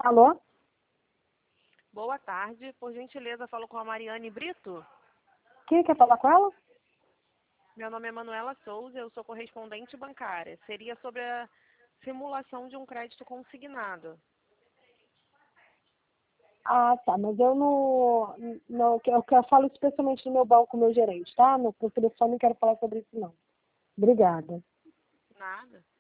Alô? Boa tarde, por gentileza, falo com a Mariane Brito. Quem quer falar com ela? Meu nome é Manuela Souza, eu sou correspondente bancária. Seria sobre a simulação de um crédito consignado. Ah, tá, mas eu não eu falo especialmente no meu banco com o meu gerente, tá? No por telefone não quero falar sobre isso, não. Obrigada. Nada.